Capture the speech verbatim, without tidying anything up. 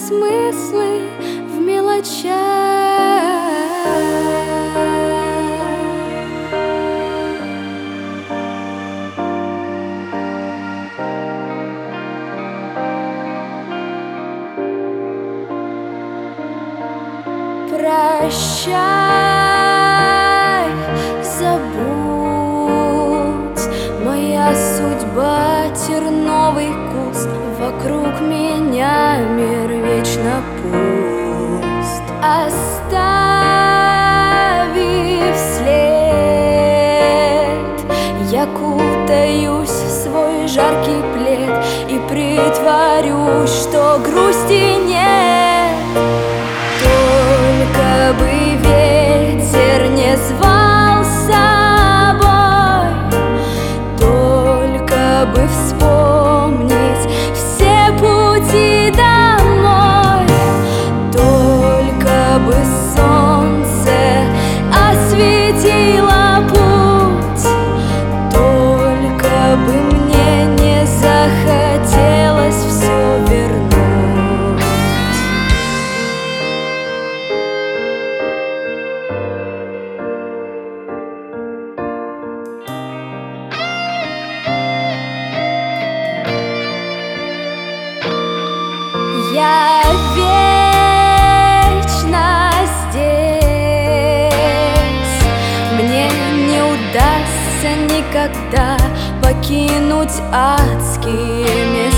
смыслы в мелочах. Прощай, забудь, моя судьба — терновый куст, вокруг меня мир вечно пуст. Оставив след, я кутаюсь в свой жаркий плед и притворюсь, что грусти нет. Только бы ветер не звал с собой, только бы вспомнить все пути домой, только бы солнце осветило путь, только бы мне не захотелось все вернуть. Я вечно здесь, мне не удастся никогда покинуть адские места.